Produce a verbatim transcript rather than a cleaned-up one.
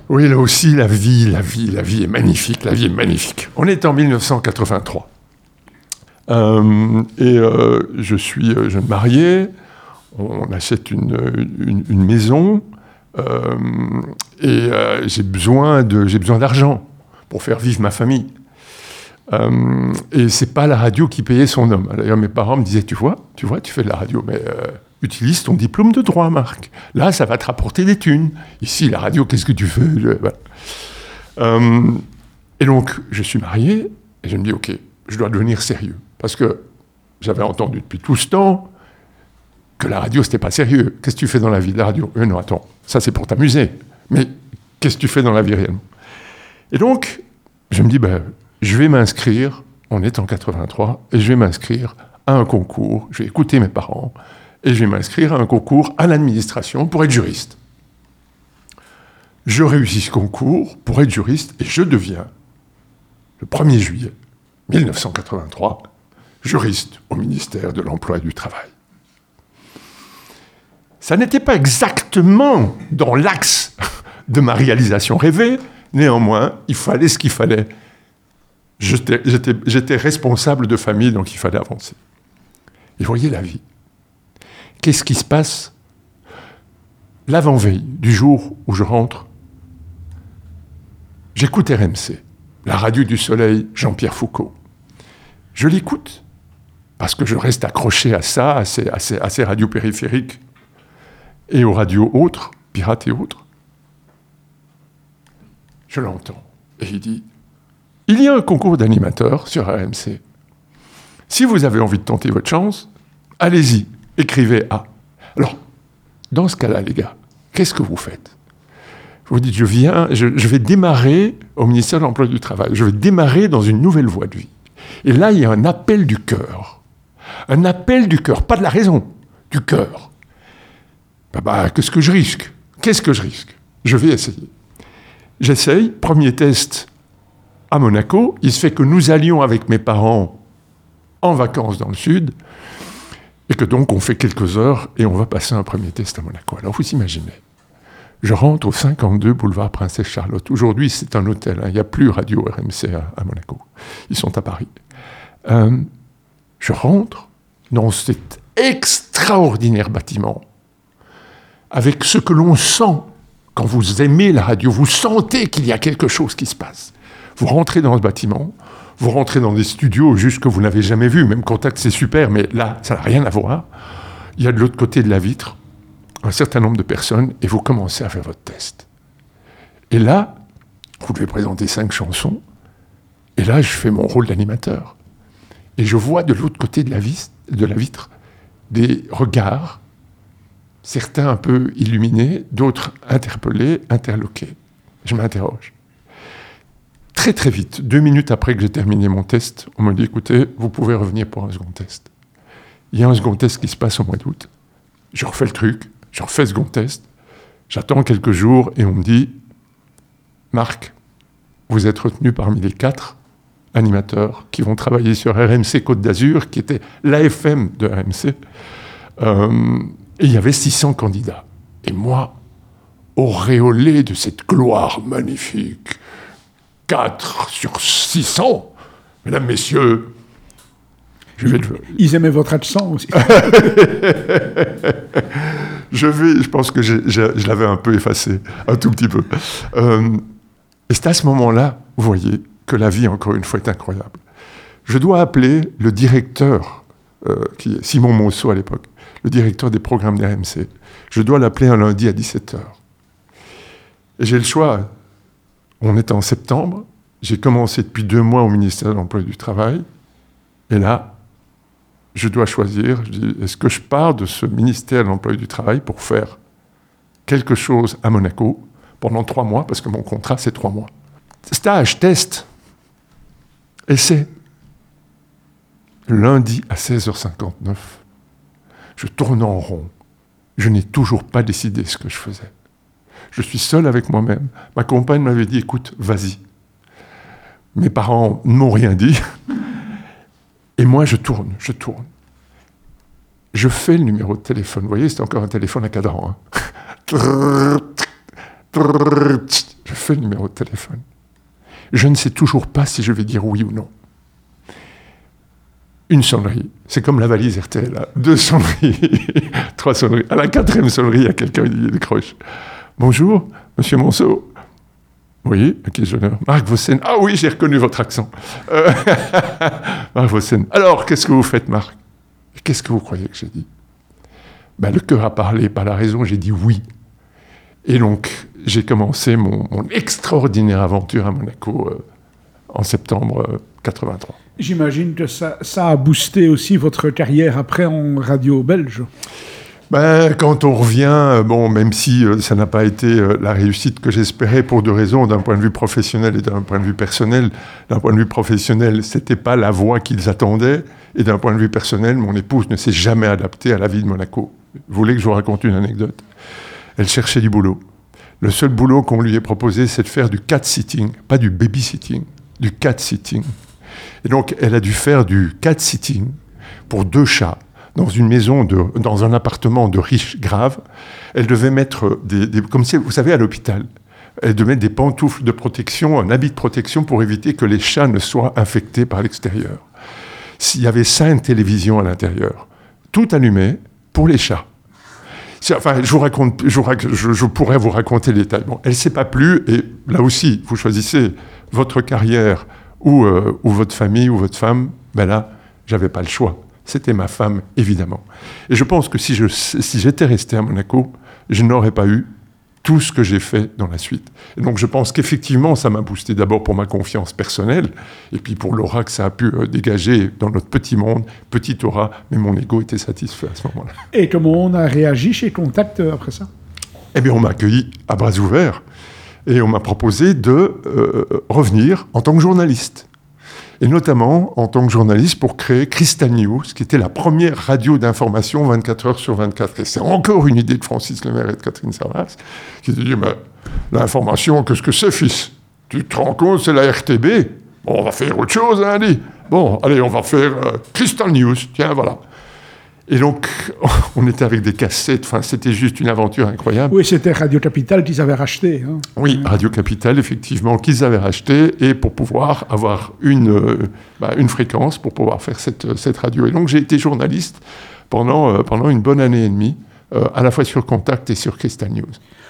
Oui, là aussi, la vie, la vie, la vie est magnifique, la vie est magnifique. On est en mille neuf cent quatre-vingt-trois. Euh, et euh, je suis jeune marié, on achète une, une, une maison, euh, et euh, j'ai besoin de, j'ai besoin d'argent pour faire vivre ma famille. Euh, et c'est pas la radio qui payait son homme. D'ailleurs, mes parents me disaient, tu vois, tu vois, tu fais de la radio, mais euh, utilise ton diplôme de droit, Marc. Là, ça va te rapporter des thunes. Ici, la radio, qu'est-ce que tu fais? je, voilà. euh, Et donc, je suis marié, et je me dis, ok, je dois devenir sérieux. Parce que j'avais entendu depuis tout ce temps que la radio, c'était pas sérieux. Qu'est-ce que tu fais dans la vie de la radio? euh, Non, attends, ça c'est pour t'amuser. Mais qu'est-ce que tu fais dans la vie réellement? Et donc, je me dis, ben, je vais m'inscrire, on est en quatre-vingt-trois, et je vais m'inscrire à un concours, je vais écouter mes parents, et je vais m'inscrire à un concours à l'administration pour être juriste. Je réussis ce concours pour être juriste, et je deviens, le premier juillet mille neuf cent quatre-vingt-trois, juriste au ministère de l'Emploi et du Travail. Ça n'était pas exactement dans l'axe de ma réalisation rêvée, néanmoins, il fallait ce qu'il fallait. J'étais, j'étais, j'étais responsable de famille, donc il fallait avancer. Et voyez la vie. Qu'est-ce qui se passe l'avant-veille du jour où je rentre? J'écoute R M C, la radio du soleil, Jean-Pierre Foucault. Je l'écoute parce que je reste accroché à ça, à ces, à ces, à ces radios périphériques et aux radios autres, pirates et autres. Je l'entends et il dit « Il y a un concours d'animateurs sur R M C. Si vous avez envie de tenter votre chance, allez-y, écrivez A. » Alors, dans ce cas-là, les gars, qu'est-ce que vous faites? Vous dites, je viens, je, je vais démarrer au ministère de l'Emploi et du Travail, je vais démarrer dans une nouvelle voie de vie. Et là, il y a un appel du cœur. Un appel du cœur, pas de la raison, du cœur. Bah, bah, qu'est-ce que je risque? Qu'est-ce que je risque? Je vais essayer. J'essaye, premier test à Monaco. Il se fait que nous allions avec mes parents en vacances dans le sud, et que donc on fait quelques heures et on va passer un premier test à Monaco. Alors vous imaginez, je rentre au cinquante-deux boulevard Princesse Charlotte. Aujourd'hui, c'est un hôtel, hein. Il n'y a plus radio R M C à, à Monaco. Ils sont à Paris. Euh, je rentre dans cet extraordinaire bâtiment, avec ce que l'on sent quand vous aimez la radio. Vous sentez qu'il y a quelque chose qui se passe. Vous rentrez dans ce bâtiment, vous rentrez dans des studios juste que vous n'avez jamais vus. Même Contact, c'est super, mais là, ça n'a rien à voir. Il y a de l'autre côté de la vitre un certain nombre de personnes et vous commencez à faire votre test. Et là, vous devez présenter cinq chansons. Et là, je fais mon rôle d'animateur. Et je vois de l'autre côté de la, vis- de la vitre des regards, certains un peu illuminés, d'autres interpellés, interloqués. Je m'interroge. Très très vite, deux minutes après que j'ai terminé mon test, on me dit, écoutez, vous pouvez revenir pour un second test. Il y a un second test qui se passe au mois d'août. Je refais le truc, je refais le second test, j'attends quelques jours et on me dit, Marc, vous êtes retenu parmi les quatre animateurs qui vont travailler sur R M C Côte d'Azur, qui était l'A F M de R M C. Euh, et il y avait six cents candidats. Et moi, auréolé de cette gloire magnifique, quatre sur six cents, mesdames, messieurs, je vais le... Ils aimaient votre accent aussi. je vais, je pense que j'ai, j'ai, je l'avais un peu effacé, un tout petit peu. Euh, et c'est à ce moment-là, vous voyez, que la vie, encore une fois, est incroyable. Je dois appeler le directeur, euh, qui est Simon Monceau à l'époque, le directeur des programmes d'R M C. Je dois l'appeler un lundi à dix-sept heures. Et j'ai le choix. On est en septembre, j'ai commencé depuis deux mois au ministère de l'Emploi et du Travail, et là, je dois choisir, je dis, est-ce que je pars de ce ministère de l'Emploi et du Travail pour faire quelque chose à Monaco pendant trois mois, parce que mon contrat, c'est trois mois. Stage, test, essai. Lundi à seize heures cinquante-neuf, je tourne en rond. Je n'ai toujours pas décidé ce que je faisais. Je suis seul avec moi-même. Ma compagne m'avait dit, écoute, vas-y. Mes parents ne m'ont rien dit. Et moi, je tourne, je tourne. Je fais le numéro de téléphone. Vous voyez, c'est encore un téléphone à cadran. Hein. Je Je fais le numéro de téléphone. Je ne sais toujours pas si je vais dire oui ou non. Une sonnerie. C'est comme la valise R T L. Là. Deux sonneries. Trois sonneries. À la quatrième sonnerie, il y a quelqu'un qui décroche. Bonjour, monsieur Monceau. Oui, à qui j'ai l'honneur? Marc Vossen. Ah oui, j'ai reconnu votre accent. Euh, Marc Vossen. Alors, qu'est-ce que vous faites, Marc? Qu'est-ce que vous croyez que j'ai dit? Ben, le cœur a parlé, pas la raison, j'ai dit oui. Et donc, j'ai commencé mon, mon extraordinaire aventure à Monaco euh, en septembre euh, quatre-vingt-trois. J'imagine que ça, ça a boosté aussi votre carrière après en radio belge. Ben, quand on revient, bon, même si euh, ça n'a pas été euh, la réussite que j'espérais pour deux raisons, d'un point de vue professionnel et d'un point de vue personnel. D'un point de vue professionnel, c'était pas la voie qu'ils attendaient, et d'un point de vue personnel, mon épouse ne s'est jamais adaptée à la vie de Monaco. Vous voulez que je vous raconte une anecdote? Elle cherchait du boulot. Le seul boulot qu'on lui ait proposé, c'est de faire du cat-sitting, pas du baby-sitting, du cat-sitting. Et donc, elle a dû faire du cat-sitting pour deux chats dans une maison, de, dans un appartement de riches graves. Elle devait mettre des, des comme si, vous savez, à l'hôpital, elle devait mettre des pantoufles de protection, un habit de protection pour éviter que les chats ne soient infectés par l'extérieur. S'il y avait cinq télévisions à l'intérieur, tout allumé pour les chats. Enfin, je, vous raconte, je, vous, je, je pourrais vous raconter les détails. Bon, elle ne s'est pas plu, et là aussi, vous choisissez votre carrière ou, euh, ou votre famille ou votre femme. Ben là, je n'avais pas le choix. C'était ma femme, évidemment. Et je pense que si, je, si j'étais resté à Monaco, je n'aurais pas eu tout ce que j'ai fait dans la suite. Et donc je pense qu'effectivement, ça m'a boosté d'abord pour ma confiance personnelle, et puis pour l'aura que ça a pu euh, dégager dans notre petit monde, petite aura, mais mon ego était satisfait à ce moment-là. Et comment on a réagi chez Contact après ça? Eh bien, on m'a accueilli à bras ouverts, et on m'a proposé de euh, revenir en tant que journaliste. Et notamment en tant que journaliste pour créer Crystal News, qui était la première radio d'information vingt-quatre heures sur vingt-quatre. Et c'est encore une idée de Francis Lemaire et de Catherine Sarras, qui dit, mais l'information, qu'est-ce que c'est, fils? Tu te rends compte, c'est la R T B. Bon, on va faire autre chose, hein, dit. Bon, allez, on va faire euh, Crystal News. Tiens, voilà. Et donc, on était avec des cassettes, enfin, c'était juste une aventure incroyable. Oui, c'était Radio Capitale qu'ils avaient racheté. Hein. Oui, Radio Capitale, effectivement, qu'ils avaient racheté, et pour pouvoir avoir une, euh, bah, une fréquence, pour pouvoir faire cette, cette radio. Et donc, j'ai été journaliste pendant, euh, pendant une bonne année et demie, euh, à la fois sur Contact et sur Crystal News.